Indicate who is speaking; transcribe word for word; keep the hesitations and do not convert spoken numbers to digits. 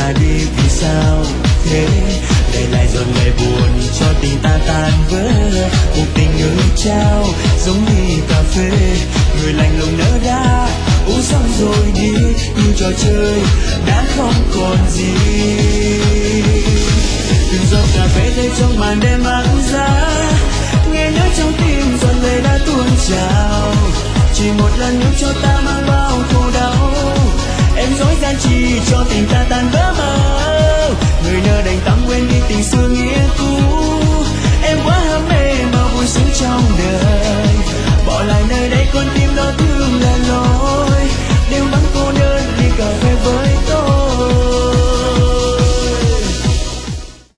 Speaker 1: ra đi vì sao thế, để lại dồn lời buồn cho tình ta tan vỡ. Cuộc tình người trao giống ly cà phê, người lạnh lùng nỡ đã uống xong rồi đi, như trò chơi đã không còn gì. Từng giọt cà phê rơi trong màn đêm vắng giá, nghe nhớ trong tim giọt lệ đã tuôn trào. Chỉ một lần yêu cho ta mang bao khổ đau, em dối gian chi cho tình ta tan vỡ mơ. Người nỡ đành tắm quên đi tình xưa nghĩa